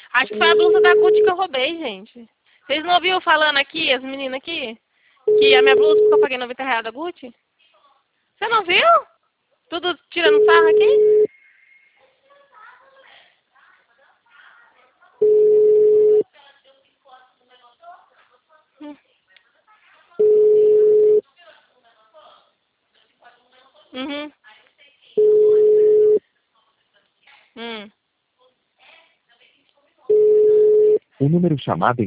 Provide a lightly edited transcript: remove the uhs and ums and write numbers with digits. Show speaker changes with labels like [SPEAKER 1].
[SPEAKER 1] Acho que foi a blusa da Gucci que eu roubei, gente. Vocês não ouviram falando aqui, as meninas aqui? Que a minha blusa que eu paguei R$ 90 da Gucci? Você não viu? Tudo tirando sarro aqui? Uhum. Hum.
[SPEAKER 2] O número chamado